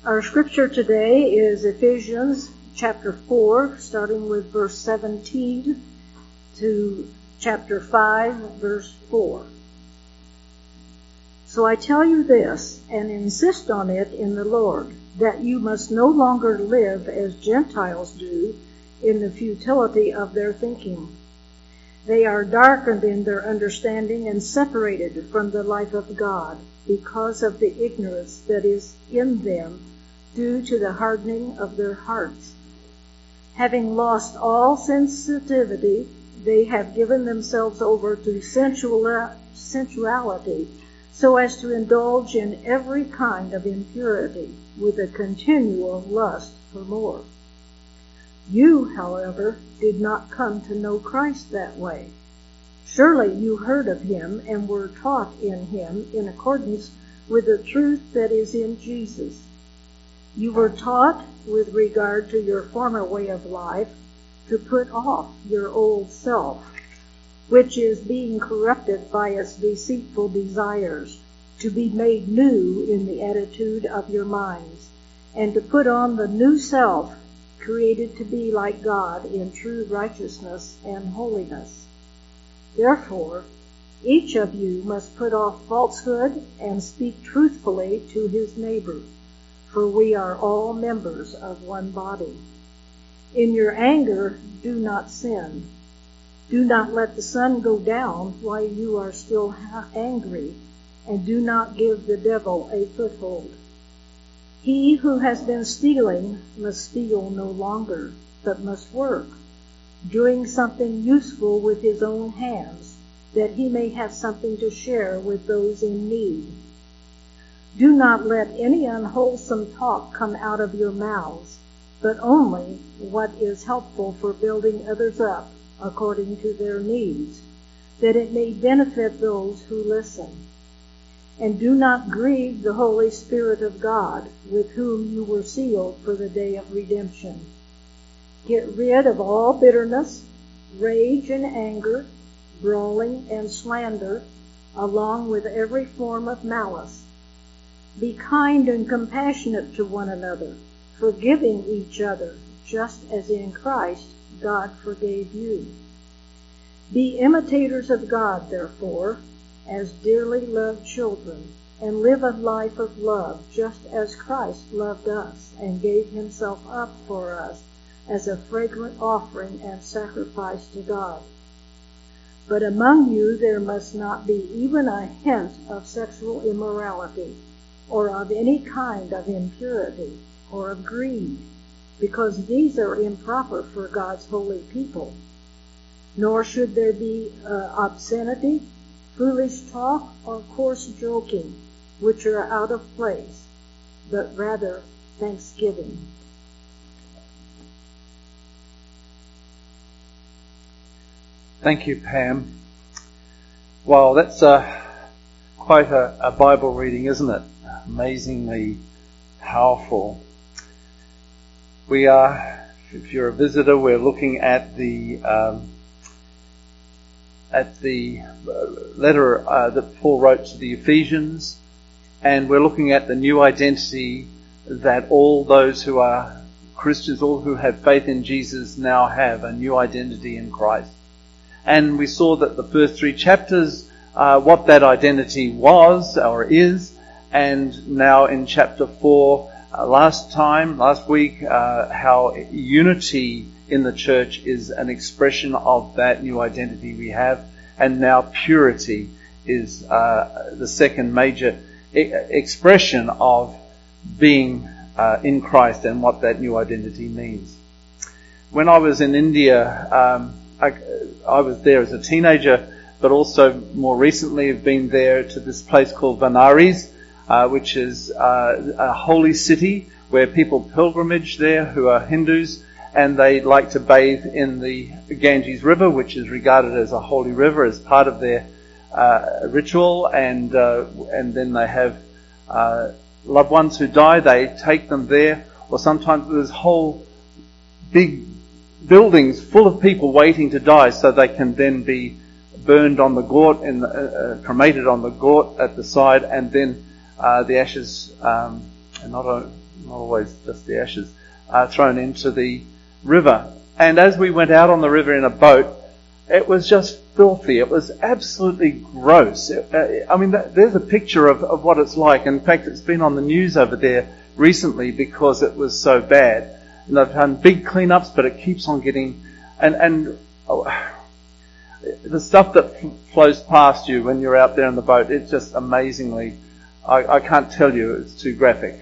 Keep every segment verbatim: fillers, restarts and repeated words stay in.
Our scripture today is Ephesians chapter four, starting with verse seventeen to chapter five, verse four. So I tell you this, and insist on it in the Lord, that you must no longer live as Gentiles do in the futility of their thinking. They are darkened in their understanding and separated from the life of God because of the ignorance that is in them due to the hardening of their hearts. Having lost all sensitivity, they have given themselves over to sensual, sensuality so as to indulge in every kind of impurity with a continual lust for more. You, however, did not come to know Christ that way. Surely you heard of him and were taught in him in accordance with the truth that is in Jesus. You were taught with regard to your former way of life to put off your old self, which is being corrupted by its deceitful desires, to be made new in the attitude of your minds, and to put on the new self, created to be like God in true righteousness and holiness. Therefore, each of you must put off falsehood and speak truthfully to his neighbor, for we are all members of one body. In your anger, do not sin. Do not let the sun go down while you are still angry, and do not give the devil a foothold. He who has been stealing must steal no longer, but must work, doing something useful with his own hands, that he may have something to share with those in need. Do not let any unwholesome talk come out of your mouths, but only what is helpful for building others up according to their needs, that it may benefit those who listen. And do not grieve the Holy Spirit of God, with whom you were sealed for the day of redemption. Get rid of all bitterness, rage and anger, brawling and slander, along with every form of malice. Be kind and compassionate to one another, forgiving each other, just as in Christ God forgave you. Be imitators of God, therefore, as dearly loved children, and live a life of love, just as Christ loved us and gave himself up for us as a fragrant offering and sacrifice to God. But among you there must not be even a hint of sexual immorality, or of any kind of impurity, or of greed, because these are improper for God's holy people. Nor should there be uh, obscenity, foolish talk, or coarse joking, which are out of place, but rather thanksgiving. Thank you, Pam. Well, that's uh, quite a, a Bible reading, isn't it? Amazingly powerful. We are, if you're a visitor, we're looking at the um, at the letter uh, that Paul wrote to the Ephesians, and we're looking at the new identity that all those who are Christians, all who have faith in Jesus, now have, a new identity in Christ. And we saw that the first three chapters, uh, what that identity was or is, and now in chapter four, uh, last time, last week, uh, how unity in the church is an expression of that new identity we have, and now purity is uh, the second major e- expression of being uh, in Christ and what that new identity means. When I was in India, um, I, I was there as a teenager, but also more recently have been there to this place called Benares, uh, which is uh, a holy city where people pilgrimage there who are Hindus, and they like to bathe in the Ganges River, which is regarded as a holy river, as part of their uh, ritual. And uh, and then they have uh, loved ones who die. They take them there, or sometimes there's whole big buildings full of people waiting to die, so they can then be burned on the ghat and uh, cremated on the ghat at the side, and then uh, the ashes um, and not, not always just the ashes, uh, thrown into the river. And as we went out on the river in a boat, it was just filthy. It was absolutely gross. It, uh, I mean, that, there's a picture of, of what it's like. In fact, it's been on the news over there recently because it was so bad. And they've done big cleanups, but it keeps on getting... And, and oh, the stuff that f- flows past you when you're out there in the boat, it's just amazingly... I, I can't tell you, it's too graphic.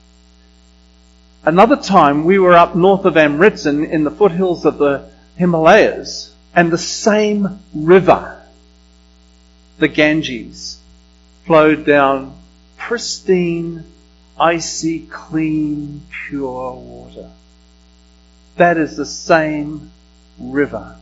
Another time, we were up north of Amritsar in the foothills of the Himalayas, and the same river, the Ganges, flowed down pristine, icy, clean, pure water. That is the same river.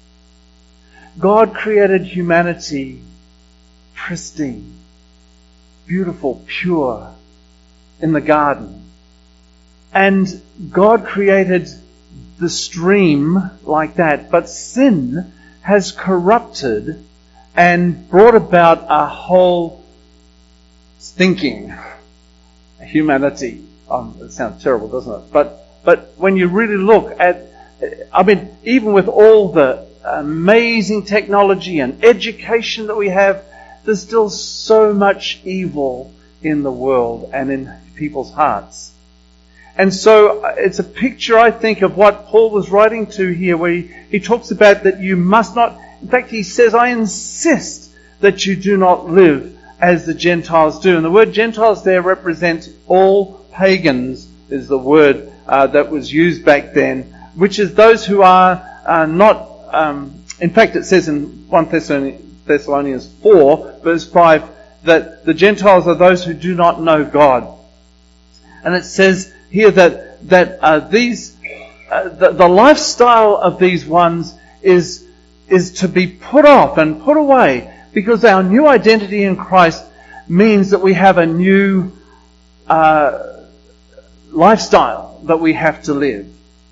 God created humanity pristine, beautiful, pure, in the garden. And God created the stream like that, but sin has corrupted and brought about a whole stinking humanity. Um, it sounds terrible, doesn't it? But but when you really look at, I mean, even with all the amazing technology and education that we have, there's still so much evil in the world and in people's hearts. And so it's a picture, I think, of what Paul was writing to here, where he, he talks about that you must not, in fact, he says, I insist that you do not live as the Gentiles do. And the word Gentiles there represents all pagans, is the word uh, that was used back then, which is those who are uh, not, um, in fact, it says in First Thessalonians four, verse five, that the Gentiles are those who do not know God. And it says here that that uh, these uh, the, the lifestyle of these ones is is to be put off and put away, because our new identity in Christ means that we have a new uh, lifestyle that we have to live.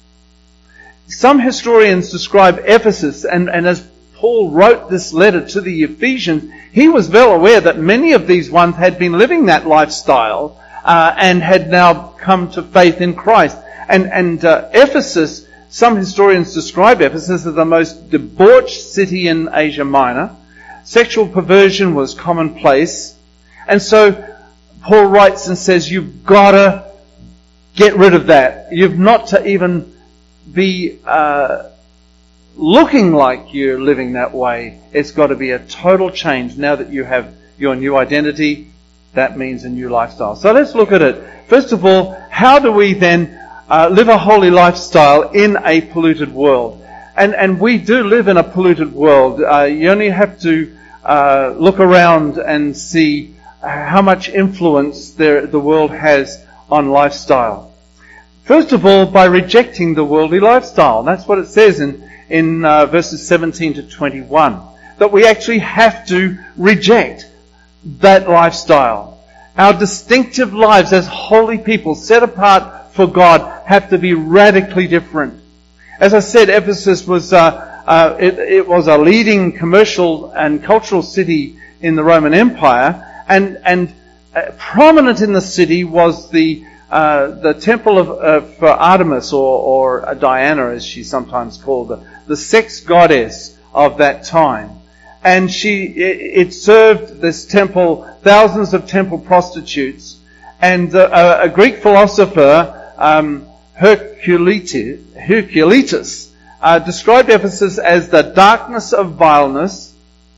Some historians describe Ephesus, and, and as Paul wrote this letter to the Ephesians, he was well aware that many of these ones had been living that lifestyle Uh, and had now come to faith in Christ. And, and uh, Ephesus, some historians describe Ephesus as the most debauched city in Asia Minor. Sexual perversion was commonplace. And so Paul writes and says, you've got to get rid of that. You've not to even be uh, looking like you're living that way. It's got to be a total change now that you have your new identity. That means a new lifestyle. So let's look at it. First of all, how do we then uh, live a holy lifestyle in a polluted world? And and we do live in a polluted world. Uh, you only have to uh, look around and see how much influence there, the world has on lifestyle. First of all, by rejecting the worldly lifestyle. That's what it says in, in uh, verses seventeen to twenty-one. That we actually have to reject that lifestyle. Our distinctive lives as holy people set apart for God have to be radically different. As I said, Ephesus was uh, uh, it, it was a leading commercial and cultural city in the Roman Empire, and and uh, prominent in the city was the uh, the temple of, of Artemis, or, or Diana, as she's sometimes called, the, the sex goddess of that time. And she, it, it served this temple, thousands of temple prostitutes. And uh, a Greek philosopher, um, Herculetus, Herculetus uh, described Ephesus as the darkness of vileness.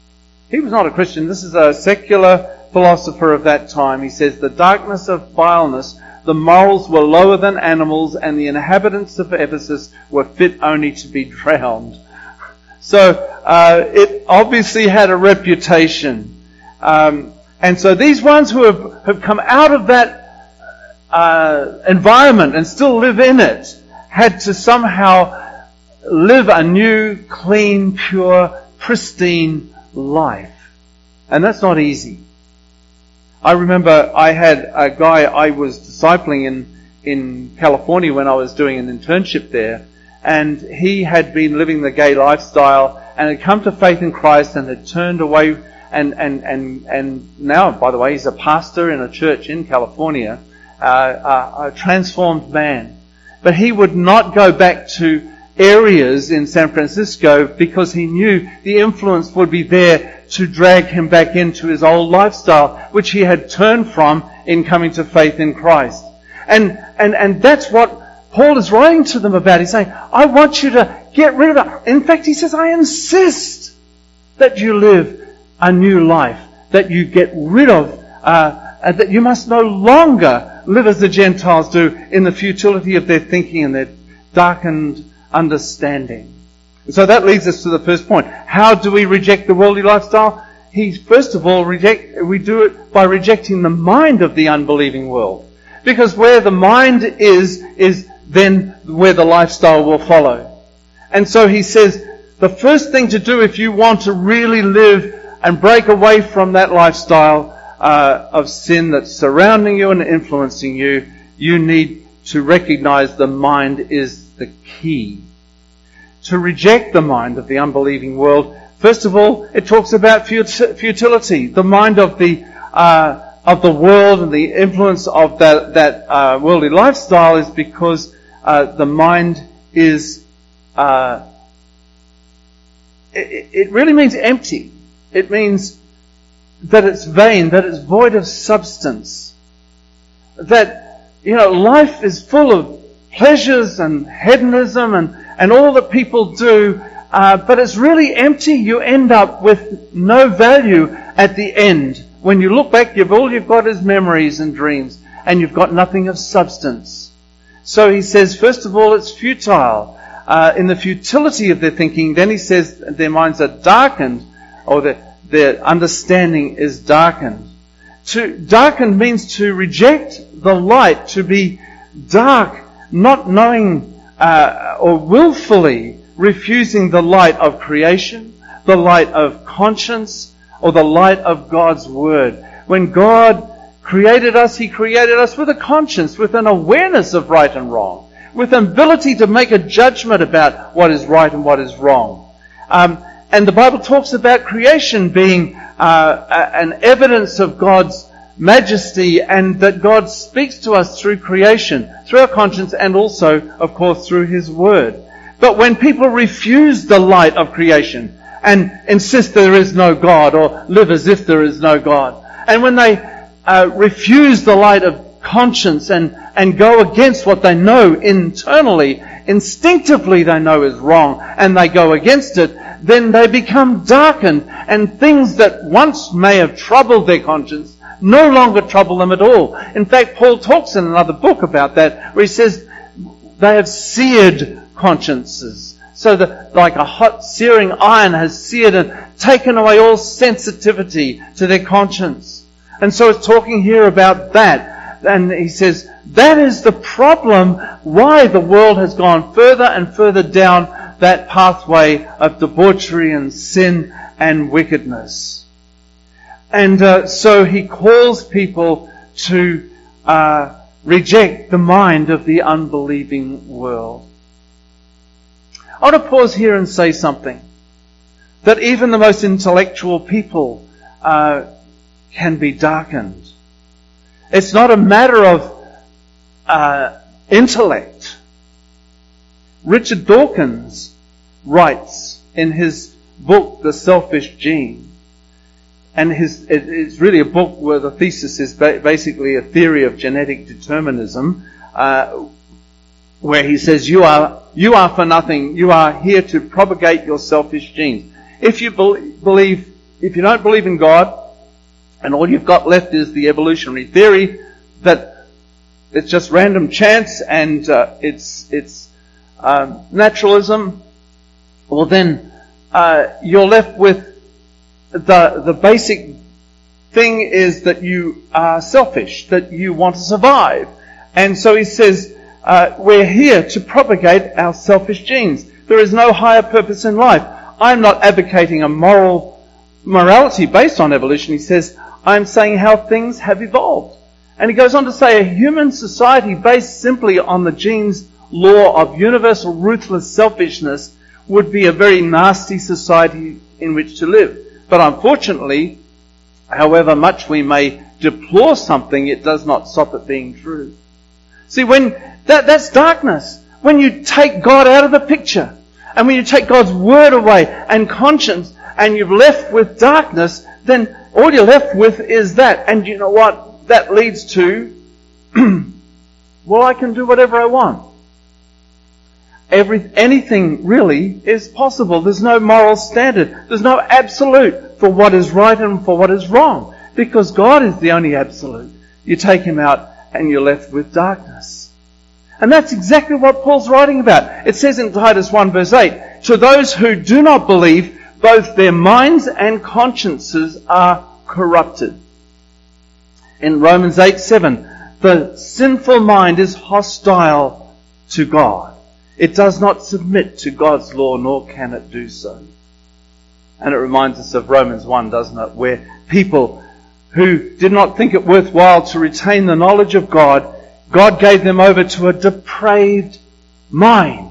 He was not a Christian. This is a secular philosopher of that time. He says, the darkness of vileness, the morals were lower than animals, and the inhabitants of Ephesus were fit only to be drowned. So uh, it obviously had a reputation. Um, and so these ones who have, have come out of that uh, environment and still live in it had to somehow live a new, clean, pure, pristine life. And that's not easy. I remember I had a guy I was discipling in, in California when I was doing an internship there. And he had been living the gay lifestyle and had come to faith in Christ and had turned away. And, and, and, and now, by the way, he's a pastor in a church in California. uh, a, a transformed man. But he would not go back to areas in San Francisco because he knew the influence would be there to drag him back into his old lifestyle, which he had turned from in coming to faith in Christ. And, and, and that's what Paul is writing to them about. He's saying, I want you to get rid of it. In fact, he says, I insist that you live a new life, that you get rid of, uh, that you must no longer live as the Gentiles do in the futility of their thinking and their darkened understanding. So that leads us to the first point. How do we reject the worldly lifestyle? He, first of all, reject, we do it by rejecting the mind of the unbelieving world. Because where the mind is, is then where the lifestyle will follow. And so he says, the first thing to do if you want to really live and break away from that lifestyle uh, of sin that's surrounding you and influencing you, you need to recognize the mind is the key. To reject the mind of the unbelieving world, first of all, it talks about futility. The mind of the uh, of the world and the influence of that that uh, worldly lifestyle is because uh, the mind is uh, it, it really means empty. It means that it's vain, that it's void of substance. That, you know, life is full of pleasures and hedonism and, and all that people do, uh, but it's really empty. You end up with no value at the end. When you look back, you've, all you've got is memories and dreams, and you've got nothing of substance. So he says, first of all, it's futile. Uh, in the futility of their thinking, then he says their minds are darkened, or their, their understanding is darkened. To darken means to reject the light, to be dark, not knowing uh, or willfully refusing the light of creation, the light of conscience, or the light of God's Word. When God created us, He created us with a conscience, with an awareness of right and wrong, with an ability to make a judgment about what is right and what is wrong. Um, and the Bible talks about creation being uh, an evidence of God's majesty, and that God speaks to us through creation, through our conscience, and also, of course, through His Word. But when people refuse the light of creation and insist there is no God, or live as if there is no God, and when they uh, refuse the light of conscience and, and go against what they know internally, instinctively they know is wrong, and they go against it, then they become darkened, and things that once may have troubled their conscience no longer trouble them at all. In fact, Paul talks in another book about that, where he says they have seared consciences. So that like a hot searing iron has seared and taken away all sensitivity to their conscience. And so it's talking here about that. And he says that is the problem why the world has gone further and further down that pathway of debauchery and sin and wickedness. And uh, so he calls people to uh, reject the mind of the unbelieving world. I want to pause here and say something. That even the most intellectual people uh, can be darkened. It's not a matter of uh, intellect. Richard Dawkins writes in his book, The Selfish Gene, and his, it, it's really a book where the thesis is ba- basically a theory of genetic determinism, uh, where he says you are you are for nothing. You are here to propagate your selfish genes. If you be- believe, if you don't believe in God, and all you've got left is the evolutionary theory that it's just random chance and uh, it's it's um, naturalism, well then uh, you're left with The the basic thing is that you are selfish, that you want to survive. And so he says, uh, we're here to propagate our selfish genes. There is no higher purpose in life. I'm not advocating a moral morality based on evolution. He says, I'm saying how things have evolved. And he goes on to say, a human society based simply on the genes law of universal ruthless selfishness would be a very nasty society in which to live. But unfortunately, however much we may deplore something, it does not stop it being true. See, when that, that's darkness. When you take God out of the picture, and when you take God's word away and conscience, and you're left with darkness, then all you're left with is that. And you know what? That leads to, well, I can do whatever I want. Every, anything really is possible. There's no moral standard. There's no absolute for what is right and for what is wrong. Because God is the only absolute. You take Him out and you're left with darkness. And that's exactly what Paul's writing about. It says in Titus one verse eight, to those who do not believe, both their minds and consciences are corrupted. In Romans eight seven, the sinful mind is hostile to God. It does not submit to God's law, nor can it do so. And it reminds us of Romans one, doesn't it? Where people who did not think it worthwhile to retain the knowledge of God, God gave them over to a depraved mind,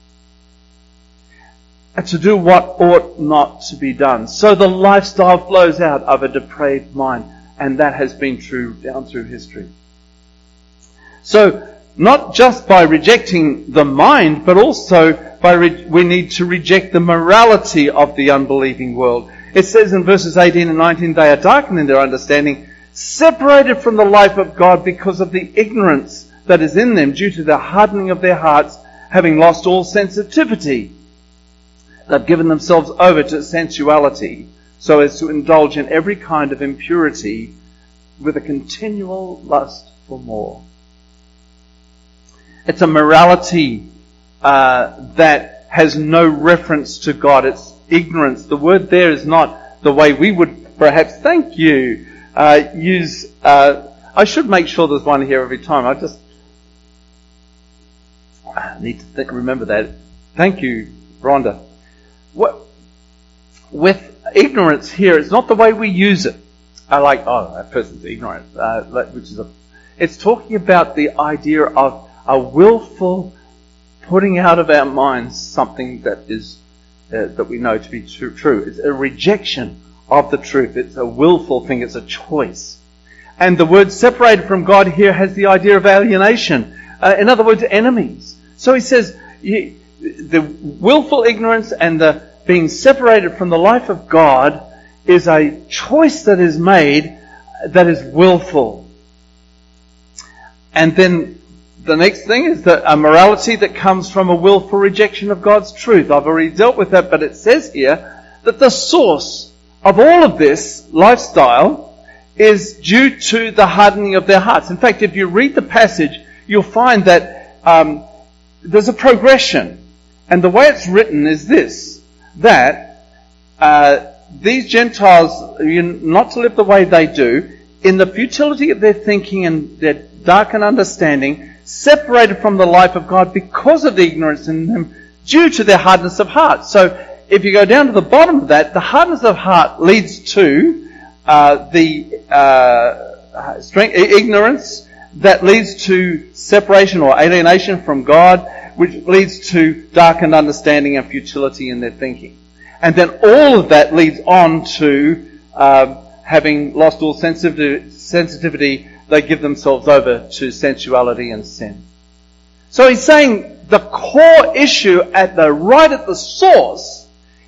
and to do what ought not to be done. So the lifestyle flows out of a depraved mind, and that has been true down through history. So, not just by rejecting the mind, but also by re- we need to reject the morality of the unbelieving world. It says in verses eighteen and nineteen, they are darkened in their understanding, separated from the life of God because of the ignorance that is in them due to the hardening of their hearts, having lost all sensitivity. They've given themselves over to sensuality so as to indulge in every kind of impurity with a continual lust for more. It's a morality uh, that has no reference to God. It's ignorance. The word there is not the way we would perhaps, thank you, uh, use... Uh, I should make sure there's one here every time. I just I need to th- remember that. Thank you, Rhonda. What, with ignorance here, it's not the way we use it. I like, oh, that person's ignorant, uh, which is a... It's talking about the idea of a willful putting out of our minds something that is uh, that we know to be true, true. It's a rejection of the truth. It's a willful thing. It's a choice. And the word separated from God here has the idea of alienation. Uh, in other words, enemies. So he says you, the willful ignorance and the being separated from the life of God is a choice that is made that is willful. And then the next thing is that a morality that comes from a willful rejection of God's truth. I've already dealt with that, but it says here that the source of all of this lifestyle is due to the hardening of their hearts. In fact, if you read the passage, you'll find that um, there's a progression. And the way it's written is this, that uh, these Gentiles, not to live the way they do, in the futility of their thinking and their darkened understanding, separated from the life of God because of the ignorance in them due to their hardness of heart. So if you go down to the bottom of that, the hardness of heart leads to uh, the uh, strength, ignorance that leads to separation or alienation from God, which leads to darkened understanding and futility in their thinking. And then all of that leads on to uh, having lost all sensitivity, sensitivity they give themselves over to sensuality and sin. So he's saying the core issue at the right at the source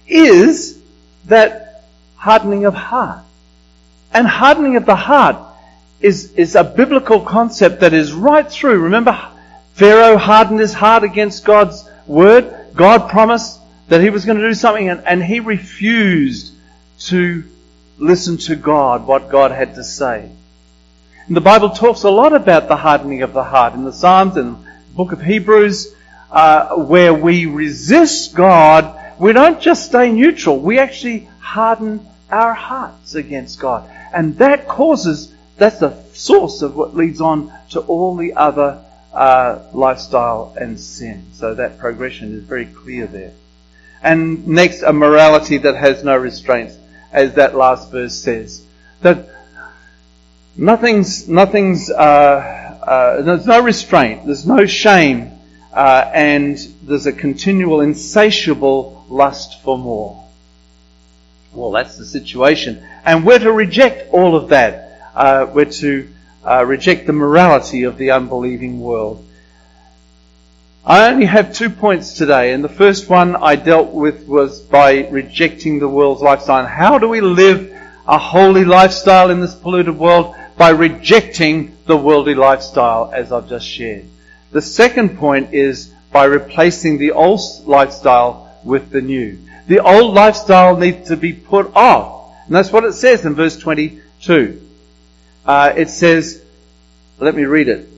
is that hardening of heart. And hardening of the heart is, is a biblical concept that is right through. Remember, Pharaoh hardened his heart against God's word. God promised that he was going to do something, and, and he refused to listen to God, what God had to say. And the Bible talks a lot about the hardening of the heart in the Psalms and the book of Hebrews, uh, where we resist God. We don't just stay neutral. We actually harden our hearts against God. And that causes, that's the source of what leads on to all the other uh, lifestyle and sin. So that progression is very clear there. And next, a morality that has no restraints, as that last verse says. That Nothing's, nothing's, uh, uh, there's no restraint, there's no shame, uh, and there's a continual insatiable lust for more. Well, that's the situation. And we're to reject all of that. Uh, we're to uh, reject the morality of the unbelieving world. I only have two points today, and the first one I dealt with was by rejecting the world's lifestyle. And how do we live a holy lifestyle in this polluted world? By rejecting the worldly lifestyle, as I've just shared. The second point is by replacing the old lifestyle with the new. The old lifestyle needs to be put off. And that's what it says in verse twenty-two. Uh, it says, let me read it.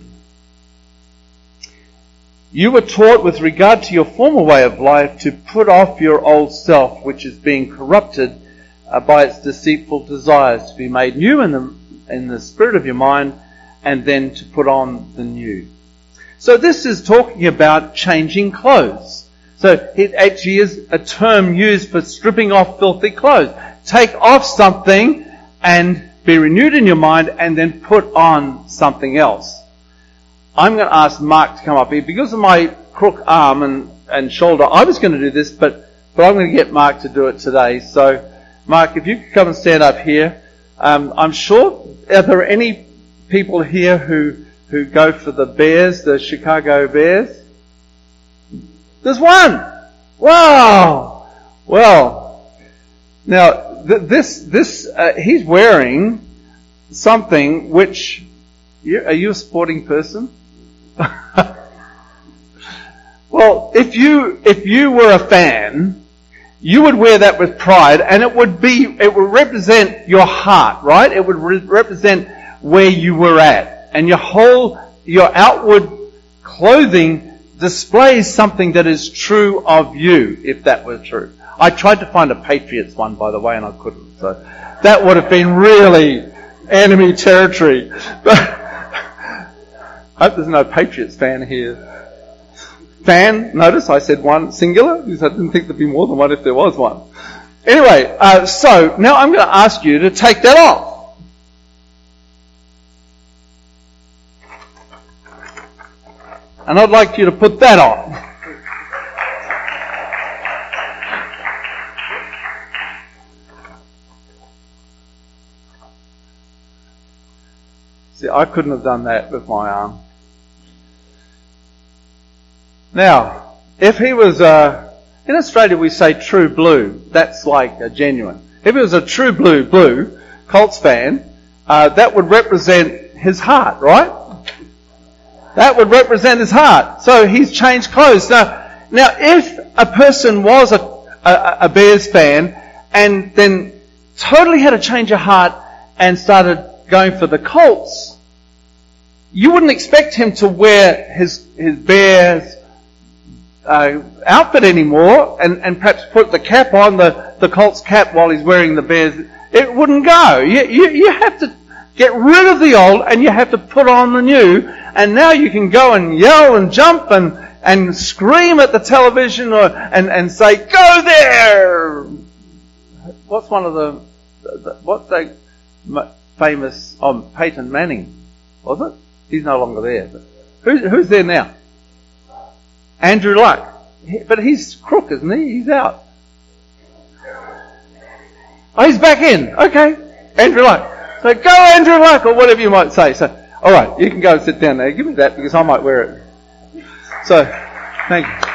You were taught with regard to your former way of life to put off your old self, which is being corrupted uh, by its deceitful desires, to be made new in the, in the spirit of your mind, and then to put on the new. So this is talking about changing clothes. So it actually is a term used for stripping off filthy clothes. Take off something and be renewed in your mind, and then put on something else. I'm going to ask Mark to come up here. Because of my crook arm and, and shoulder, I was going to do this, but, but I'm going to get Mark to do it today. So, Mark, if you could come and stand up here. Um, I'm sure, are there any people here who, who go for the Bears, the Chicago Bears? There's one! Wow! Well, now, th- this, this, uh, he's wearing something which, you, are you a sporting person? Well, if you if you were a fan, you would wear that with pride, and it would be it would represent your heart, right? It would re- represent where you were at, and your whole your outward clothing displays something that is true of you, if that were true. I tried to find a Patriots one, by the way, and I couldn't. So that would have been really enemy territory. But I hope there's no Patriots fan here. Fan, notice I said one singular, because I didn't think there'd be more than one if there was one. Anyway, uh, so now I'm going to ask you to take that off. And I'd like you to put that on. See, I couldn't have done that with my arm. Now, if he was a, in Australia we say true blue, that's like a genuine. If he was a true blue, blue, Colts fan, uh, that would represent his heart, right? That would represent his heart. So he's changed clothes. Now, now if a person was a, a, a Bears fan and then totally had a change of heart and started going for the Colts, you wouldn't expect him to wear his his Bears uh, outfit anymore and, and perhaps put the cap on, the, the Colts cap, while he's wearing the Bears. It wouldn't go. You, you, you have to get rid of the old and you have to put on the new. And now you can go and yell and jump and, and scream at the television or and, and say, "Go there!" What's one of the, the what's the famous, oh, Peyton Manning, was it? He's no longer there. But who's, who's there now? Andrew Luck. He, but he's crook, isn't he? He's out. Oh, he's back in. Okay. Andrew Luck. So go Andrew Luck, or whatever you might say. So, alright, you can go and sit down there. Give me that, because I might wear it. So, thank you.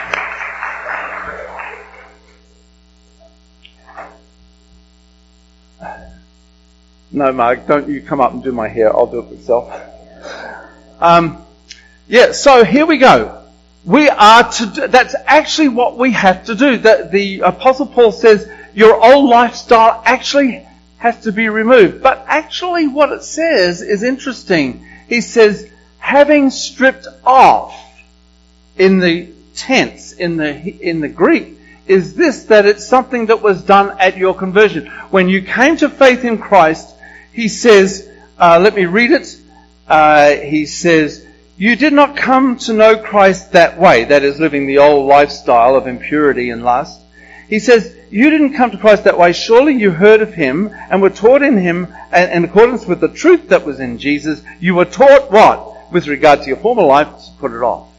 No, Mark, don't you come up and do my hair. I'll do it myself. Um, yeah, so here we go. We are to do, that's actually what we have to do. The, the Apostle Paul says your old lifestyle actually has to be removed. But actually what it says is interesting. He says, having stripped off, in the tense, in the, in the Greek, is this, that it's something that was done at your conversion. When you came to faith in Christ, he says, uh, let me read it. Uh, he says, you did not come to know Christ that way, that is, living the old lifestyle of impurity and lust. He says, you didn't come to Christ that way. Surely you heard of him and were taught in him, and in accordance with the truth that was in Jesus, you were taught what? With regard to your former life, to put it off.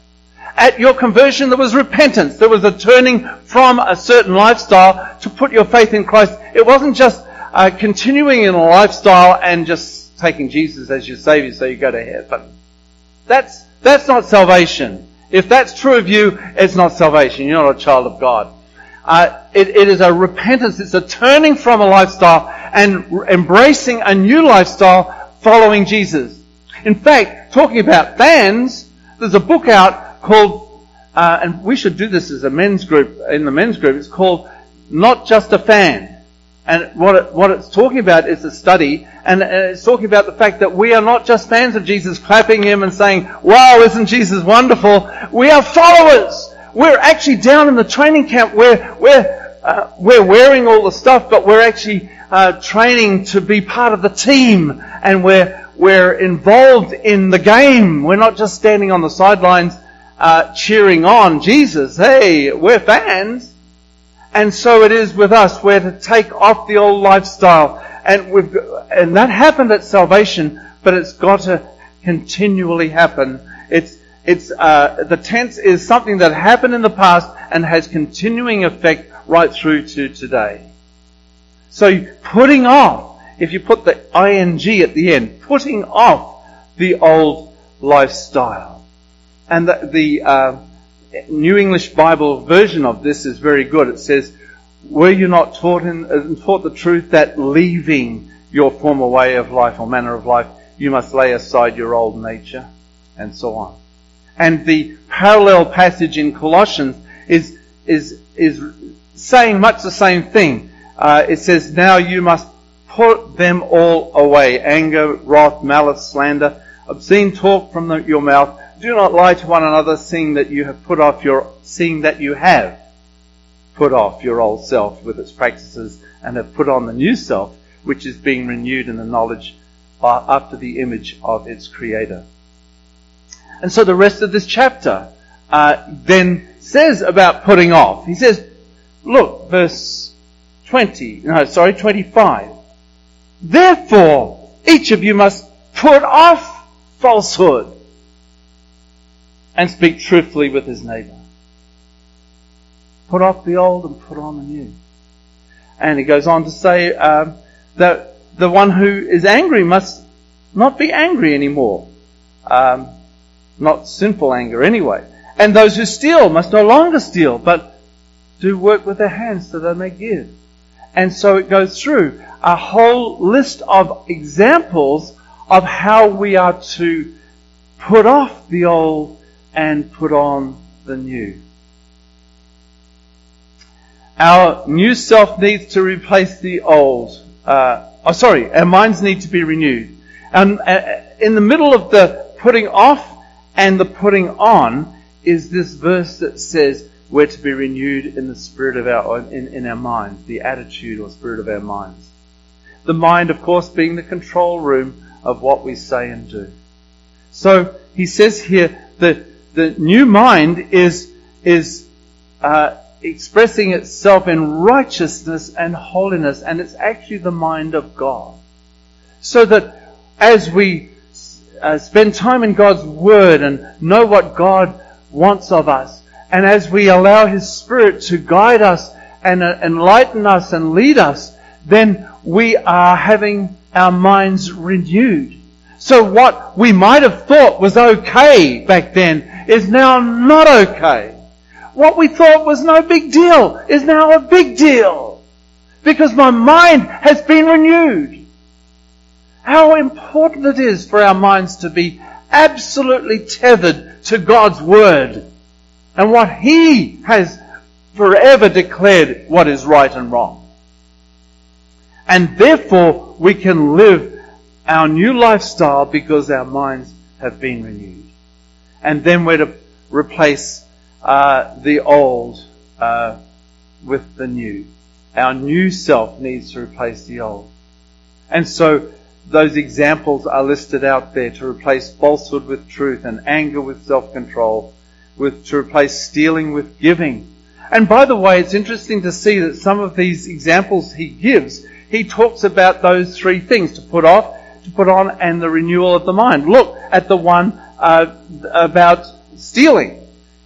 At your conversion, there was repentance. There was a turning from a certain lifestyle to put your faith in Christ. It wasn't just uh, continuing in a lifestyle and just taking Jesus as your Savior so you go to heaven. That's, that's not salvation. If that's true of you, it's not salvation. You're not a child of God. Uh, it, it is a repentance. It's a turning from a lifestyle and r- embracing a new lifestyle following Jesus. In fact, talking about fans, there's a book out called, uh, and we should do this as a men's group, in the men's group, it's called Not Just a Fan. And what it, what it's talking about is a study, and it's talking about the fact that we are not just fans of Jesus, clapping Him and saying, wow, isn't Jesus wonderful? We are followers. We're actually down in the training camp where we're, uh, we're wearing all the stuff, but we're actually uh, training to be part of the team, and we're, we're involved in the game. We're not just standing on the sidelines uh, cheering on Jesus. Hey, we're fans. And so it is with us. We're to take off the old lifestyle. And we've, and that happened at salvation, but it's got to continually happen. It's, it's, uh, the tense is something that happened in the past and has continuing effect right through to today. So putting off, if you put the ing at the end, putting off the old lifestyle. And the, the, uh, New English Bible version of this is very good. It says, were you not taught in, uh, taught the truth that leaving your former way of life or manner of life, you must lay aside your old nature, and so on. And the parallel passage in Colossians is, is, is saying much the same thing. Uh, it says, now you must put them all away. Anger, wrath, malice, slander, obscene talk from the, your mouth. Do not lie to one another, seeing that you have put off your, seeing that you have put off your old self with its practices and have put on the new self, which is being renewed in the knowledge uh, after the image of its creator. And so the rest of this chapter uh, then says about putting off. He says, look, verse twenty, no, sorry, twenty-five. Therefore, each of you must put off falsehood and speak truthfully with his neighbour. Put off the old and put on the new. And he goes on to say um, that the one who is angry must not be angry anymore. Um, not sinful anger anyway. And those who steal must no longer steal, but do work with their hands so they may give. And so it goes through a whole list of examples of how we are to put off the old and put on the new. Our new self needs to replace the old. Uh, oh, sorry, our minds need to be renewed. And uh, in the middle of the putting off and the putting on is this verse that says we're to be renewed in the spirit of our in, in our minds, the attitude or spirit of our minds. The mind, of course, being the control room of what we say and do. So he says here that the new mind is is uh, expressing itself in righteousness and holiness, and it's actually the mind of God. So that as we uh, spend time in God's Word and know what God wants of us, and as we allow His Spirit to guide us and uh, enlighten us and lead us, then we are having our minds renewed. So what we might have thought was okay back then is now not okay. What we thought was no big deal is now a big deal. Because my mind has been renewed. How important it is for our minds to be absolutely tethered to God's Word and what He has forever declared what is right and wrong. And therefore we can live our new lifestyle because our minds have been renewed. And then we're to replace uh, the old uh, with the new. Our new self needs to replace the old. And so those examples are listed out there to replace falsehood with truth and anger with self-control, with to replace stealing with giving. And by the way, it's interesting to see that some of these examples he gives, he talks about those three things, to put off, to put on, and the renewal of the mind. Look at the one uh, about stealing.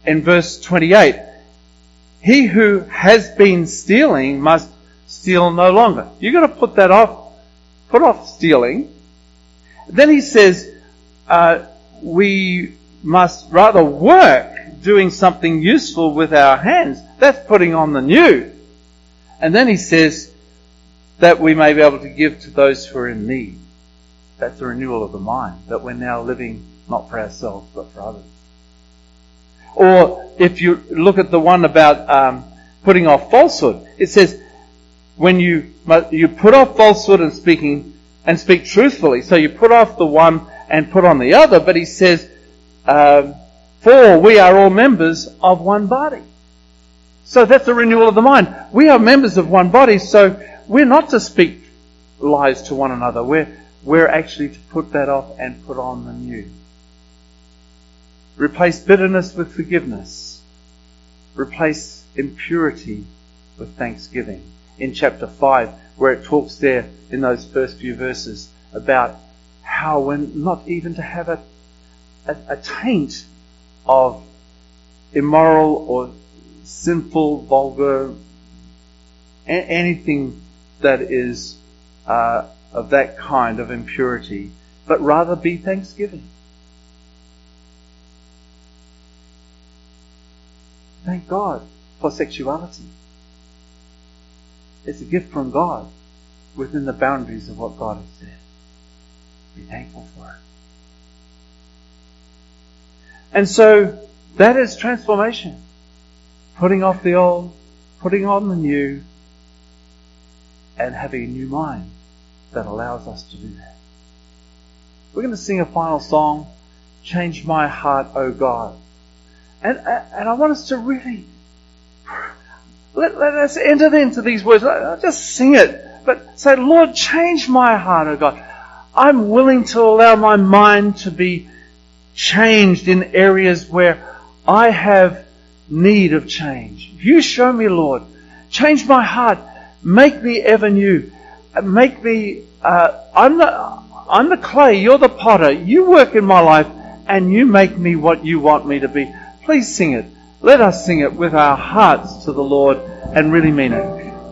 in verse twenty-eight, he who has been stealing must steal no longer. You've got to put that off, put off stealing. Then he says, uh, we must rather work doing something useful with our hands. That's putting on the new. And then he says that we may be able to give to those who are in need. That's a renewal of the mind, that we're now living not for ourselves but for others. Or if you look at the one about um, putting off falsehood, it says when you you put off falsehood and speaking and speak truthfully. So you put off the one and put on the other. But he says, um, for we are all members of one body. So that's a renewal of the mind. We are members of one body, so we're not to speak lies to one another. We're we're actually to put that off and put on the new. Replace bitterness with forgiveness. Replace impurity with thanksgiving. In chapter five, where it talks there in those first few verses about how we're not even to have a, a, a taint of immoral or sinful, vulgar, a- anything that is uh, of that kind of impurity, but rather be thanksgiving. Thank God for sexuality. It's a gift from God within the boundaries of what God has said. Be thankful for it. And so that is transformation. Putting off the old, putting on the new, and having a new mind that allows us to do that. We're going to sing a final song, Change My Heart, O God. And, and I want us to really, let, let us enter into these words. Let, just sing it. But say, Lord, change my heart, O God. I'm willing to allow my mind to be changed in areas where I have need of change. You show me, Lord. Change my heart. Make me ever new. Make me, uh, I'm the, I'm the clay. You're the potter. You work in my life and you make me what you want me to be. Please sing it. Let us sing it with our hearts to the Lord and really mean it.